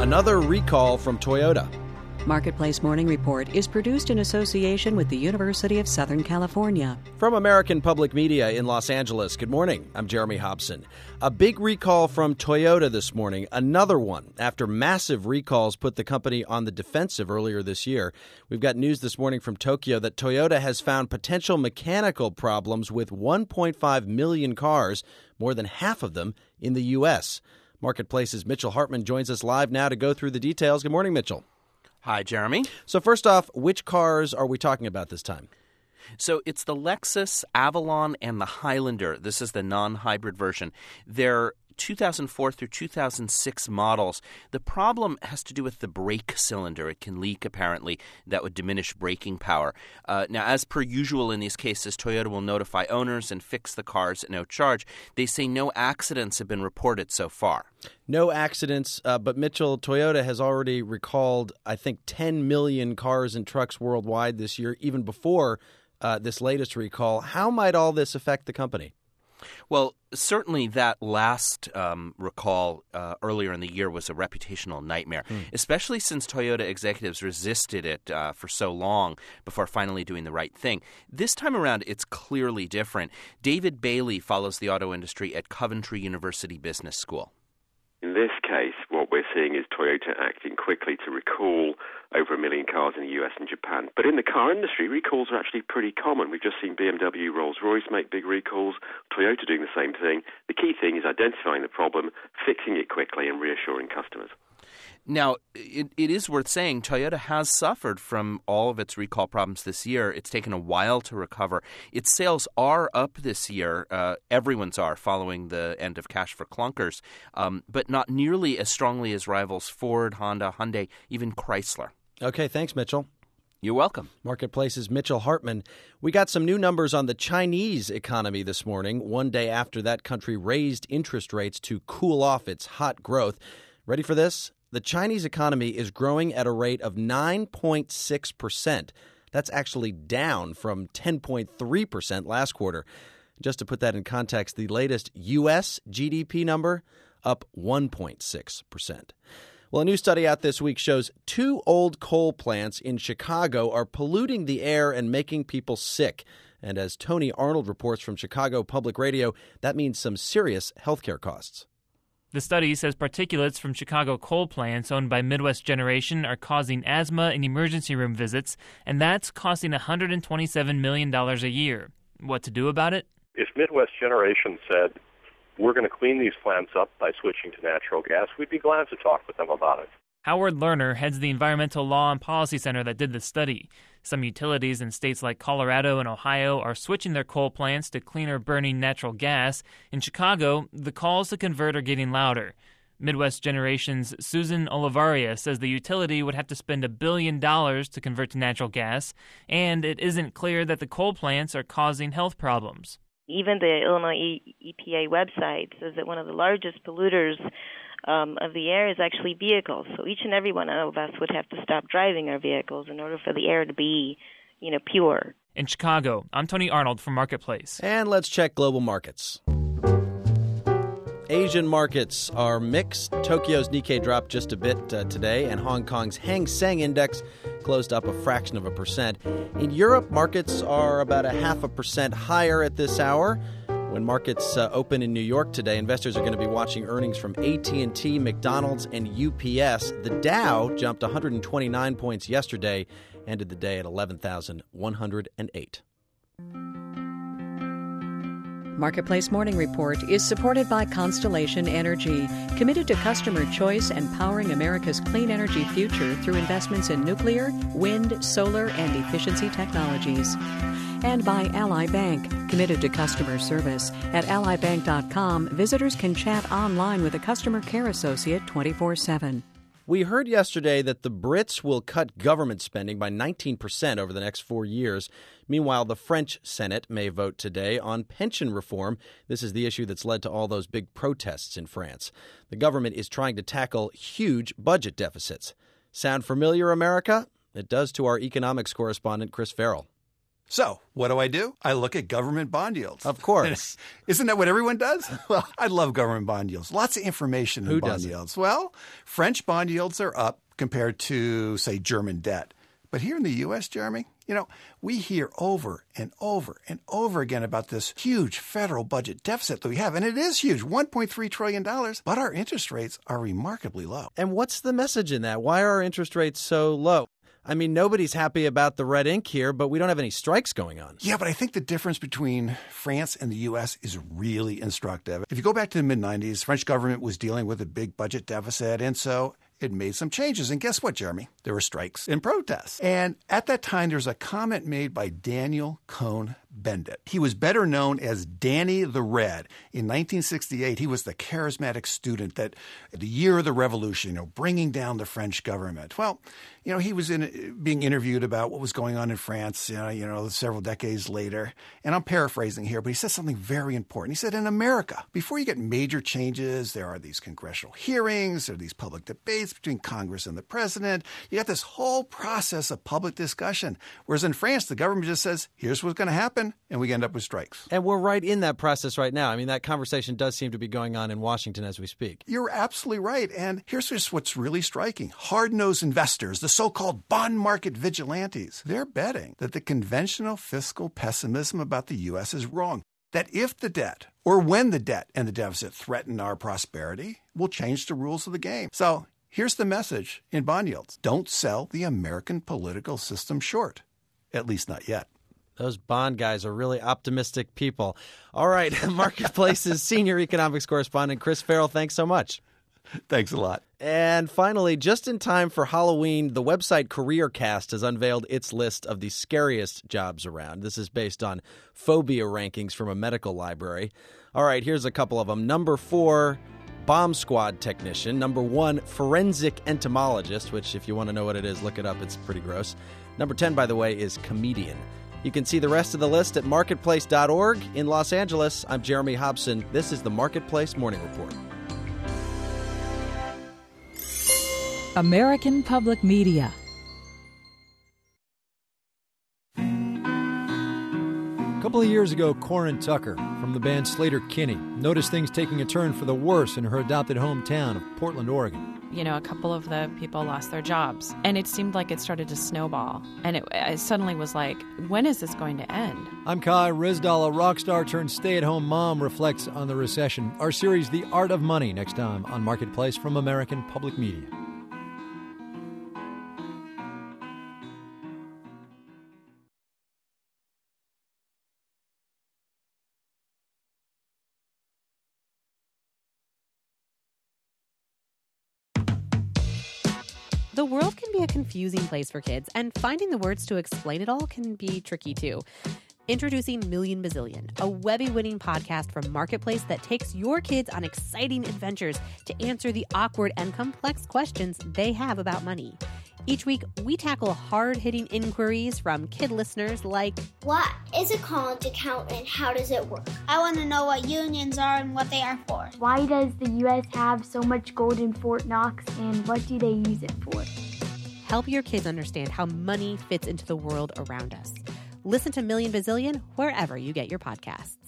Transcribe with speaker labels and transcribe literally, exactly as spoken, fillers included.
Speaker 1: Another recall from Toyota.
Speaker 2: Marketplace Morning Report is produced in association with the University of Southern California.
Speaker 1: From American Public Media in Los Angeles, good morning. I'm Jeremy Hobson. A big recall from Toyota this morning, another one after massive recalls put the company on the defensive earlier this year. We've got news this morning from Tokyo that Toyota has found potential mechanical problems with one point five million cars, more than half of them in the U S. Marketplace's Mitchell Hartman joins us live now to go through the details. Good morning, Mitchell.
Speaker 3: Hi, Jeremy.
Speaker 1: So first off, which cars are we talking about this time?
Speaker 3: So it's the Lexus, Avalon, and the Highlander. This is the non-hybrid version. They're two thousand four through two thousand six models. The problem has to do with the brake cylinder. It can leak, apparently. That would diminish braking power. Uh, now, as per usual in these cases, Toyota will notify owners and fix the cars at no charge. They say no accidents have been reported so far.
Speaker 1: No accidents, uh, but Mitchell, Toyota has already recalled, I think, ten million cars and trucks worldwide this year, even before uh, this latest recall. How might all this affect the company?
Speaker 3: Well, certainly that last um, recall uh, earlier in the year was a reputational nightmare, mm. especially since Toyota executives resisted it uh, for so long before finally doing the right thing. This time around, it's clearly different. David Bailey follows the auto industry at Coventry University Business School.
Speaker 4: In this case, what we're seeing is Toyota acting quickly to recall over a million cars in the U S and Japan. But in the car industry, recalls are actually pretty common. We've just seen B M W, Rolls-Royce make big recalls, Toyota doing the same thing. The key thing is identifying the problem, fixing it quickly, and reassuring customers.
Speaker 3: Now, it, it is worth saying Toyota has suffered from all of its recall problems this year. It's taken a while to recover. Its sales are up this year. Uh, everyone's are following the end of Cash for Clunkers, um, but not nearly as strongly as rivals Ford, Honda, Hyundai, even Chrysler.
Speaker 1: Okay, thanks, Mitchell.
Speaker 3: You're welcome.
Speaker 1: Marketplace's Mitchell Hartman. We got some new numbers on the Chinese economy this morning, one day after that country raised interest rates to cool off its hot growth. Ready for this? The Chinese economy is growing at a rate of nine point six percent. That's actually down from ten point three percent last quarter. Just to put that in context, the latest U S G D P number, up one point six percent. Well, a new study out this week shows two old coal plants in Chicago are polluting the air and making people sick. And as Tony Arnold reports from Chicago Public Radio, that means some serious healthcare costs.
Speaker 5: The study says particulates from Chicago coal plants owned by Midwest Generation are causing asthma and emergency room visits, and that's costing one hundred twenty-seven million dollars a year. What to do about it?
Speaker 6: If Midwest Generation said, we're going to clean these plants up by switching to natural gas, we'd be glad to talk with them about it.
Speaker 5: Howard Lerner heads the Environmental Law and Policy Center that did the study. Some utilities in states like Colorado and Ohio are switching their coal plants to cleaner burning natural gas. In Chicago, the calls to convert are getting louder. Midwest Generation's Susan Olivaria says the utility would have to spend a billion dollars to convert to natural gas, and it isn't clear that the coal plants are causing health problems.
Speaker 7: Even the Illinois E P A website says that one of the largest polluters Um, of the air is actually vehicles. So each and every one of us would have to stop driving our vehicles in order for the air to be, you know, pure.
Speaker 5: In Chicago, I'm Tony Arnold from Marketplace.
Speaker 1: And let's check global markets. Asian markets are mixed. Tokyo's Nikkei dropped just a bit uh, today, and Hong Kong's Hang Seng Index closed up a fraction of a percent. In Europe, markets are about a half a percent higher at this hour. When markets uh, open in New York today, investors are going to be watching earnings from A T and T, McDonald's, and U P S. The Dow jumped one hundred twenty-nine points yesterday, ended the day at eleven thousand one hundred eight.
Speaker 2: Marketplace Morning Report is supported by Constellation Energy, committed to customer choice and powering America's clean energy future through investments in nuclear, wind, solar, and efficiency technologies. And by Ally Bank, committed to customer service. At ally bank dot com, visitors can chat online with a customer care associate twenty-four seven.
Speaker 1: We heard yesterday that the Brits will cut government spending by nineteen percent over the next four years. Meanwhile, the French Senate may vote today on pension reform. This is the issue that's led to all those big protests in France. The government is trying to tackle huge budget deficits. Sound familiar, America? It does to our economics correspondent, Chris Farrell.
Speaker 8: So, what do I do? I look at government bond yields.
Speaker 1: Of course.
Speaker 8: Isn't that what everyone does? Well, I love government bond yields. Lots of information in
Speaker 1: Who
Speaker 8: bond
Speaker 1: doesn't?
Speaker 8: yields. Well, French bond yields are up compared to, say, German debt. But here in the U S, Jeremy, you know, we hear over and over and over again about this huge federal budget deficit that we have. And it is huge, one point three trillion dollars. But our interest rates are remarkably low.
Speaker 1: And what's the message in that? Why are our interest rates so low? I mean, nobody's happy about the red ink here, but we don't have any strikes going on.
Speaker 8: Yeah, but I think the difference between France and the U S is really instructive. If you go back to the mid nineties, the French government was dealing with a big budget deficit, and so it made some changes. And guess what, Jeremy? There were strikes and protests. And at that time, there was a comment made by Daniel Cohn-Bendit. He was better known as Danny the Red. In nineteen sixty-eight, he was the charismatic student that, the year of the revolution, you know, bringing down the French government. Well, you know, he was in, being interviewed about what was going on in France, you know, you know, several decades later. And I'm paraphrasing here, but he said something very important. He said, in America, before you get major changes, there are these congressional hearings, there are these public debates between Congress and the president. You got this whole process of public discussion. Whereas in France, the government just says, here's what's going to happen, and we end up with strikes.
Speaker 1: And we're right in that process right now. I mean, that conversation does seem to be going on in Washington as we speak.
Speaker 8: You're absolutely right. And here's just what's really striking. Hard-nosed investors, the so-called bond market vigilantes, they're betting that the conventional fiscal pessimism about the U S is wrong. That if the debt, or when the debt and the deficit threaten our prosperity, we'll change the rules of the game. So here's the message in bond yields. Don't sell the American political system short. At least not yet.
Speaker 1: Those bond guys are really optimistic people. All right, Marketplace's senior economics correspondent, Chris Farrell, thanks so much.
Speaker 8: Thanks a lot.
Speaker 1: And finally, just in time for Halloween, the website CareerCast has unveiled its list of the scariest jobs around. This is based on phobia rankings from a medical library. All right, here's a couple of them. Number four, bomb squad technician. Number one, forensic entomologist, which if you want to know what it is, look it up. It's pretty gross. Number ten, by the way, is comedian. You can see the rest of the list at marketplace dot org. In Los Angeles, I'm Jeremy Hobson. This is the Marketplace Morning Report.
Speaker 9: American Public Media.
Speaker 10: A couple of years ago, Corin Tucker from the band Sleater-Kinney noticed things taking a turn for the worse in her adopted hometown of Portland, Oregon.
Speaker 11: You know, a couple of the people lost their jobs, and it seemed like it started to snowball. And it, it suddenly was like, when is this going to end?
Speaker 10: I'm Kai Rizdal, a rock star turned stay-at-home mom, reflects on the recession. Our series, The Art of Money, next time on Marketplace from American Public Media.
Speaker 12: The world can be a confusing place for kids, and finding the words to explain it all can be tricky too. Introducing Million Bazillion, a Webby-winning podcast from Marketplace that takes your kids on exciting adventures to answer the awkward and complex questions they have about money. Each week, we tackle hard-hitting inquiries from kid listeners like,
Speaker 13: what is a college account and how does it work? I want to know what unions are and what they are for.
Speaker 14: Why does the U S have so much gold in Fort Knox, and what do they use it for?
Speaker 12: Help your kids understand how money fits into the world around us. Listen to Million Bazillion wherever you get your podcasts.